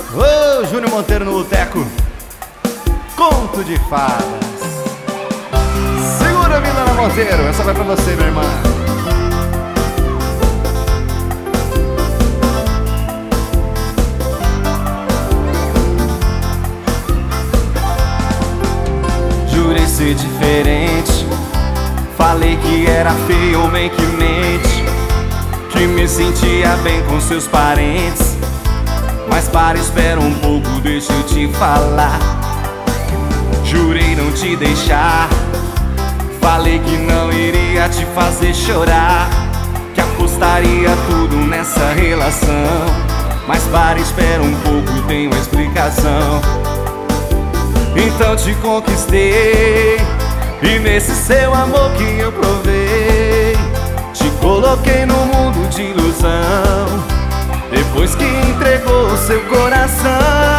Ô, Júnior Monteiro no boteco, conto de fadas. Segura a vida na Monteiro, essa vai pra você, minha irmã. Jurei ser diferente, falei que era feio ou bem que mente, que me sentia bem com seus parentes. Mas para, espera um pouco, deixa eu te falar. Jurei não te deixar, falei que não iria te fazer chorar, que apostaria tudo nessa relação. Mas para, espera um pouco, tem uma explicação. Então te conquistei, e nesse seu amor que eu provei, te coloquei no mundo de ilusão. Depois que entregou o seu coração,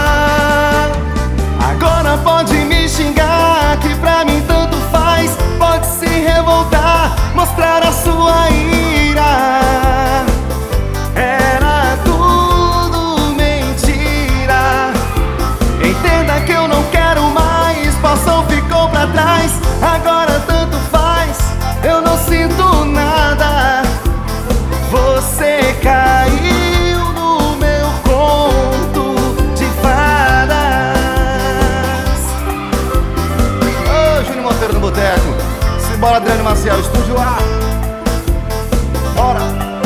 agora pode me xingar, que pra mim tanto faz. Pode se revoltar, mostrar a sua ira. Era tudo mentira. Entenda que eu não quero mais, passou, ficou pra trás. Agora tanto faz, eu não sinto nada. Você caiu no boteco. Simbora, Adriano Maciel, estúdio A. Bora!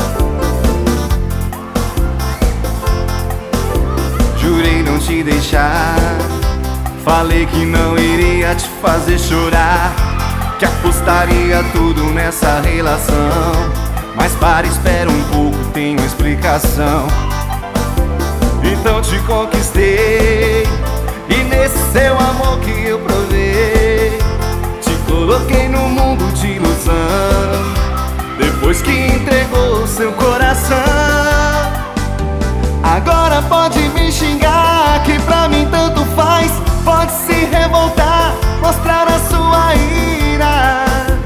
Jurei não te deixar, falei que não iria te fazer chorar, que apostaria tudo nessa relação. Mas para, espera um pouco, tem uma explicação. Então te conquistei, e nesse seu amor que eu provei, coloquei no mundo de ilusão. Depois que entregou o seu coração, agora pode me xingar, que pra mim tanto faz. Pode se revoltar, mostrar a sua ira.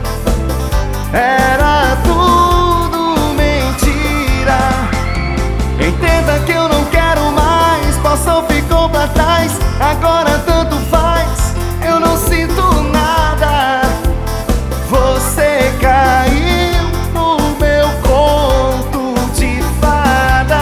Era tudo mentira. Entenda que eu não quero mais, passou, ficou pra trás. Agora tanto faz, eu não sinto nada. Você caiu no meu conto de fadas.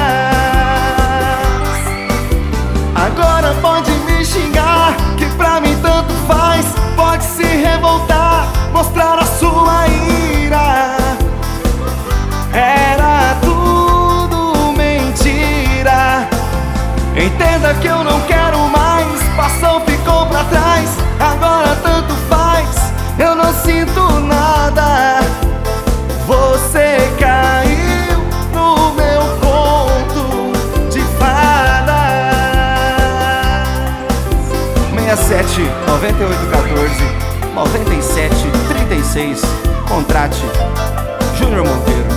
Agora pode me xingar, que pra mim tanto faz. Pode se revoltar, mostrar a sua ira. Era tudo mentira. Entenda que eu não quero mais, passou, ficou pra trás. Agora tanto faz, eu não sinto nada. Você caiu no meu conto de fadas. 67 98 14 97 36. Contrate Júnior Monteiro.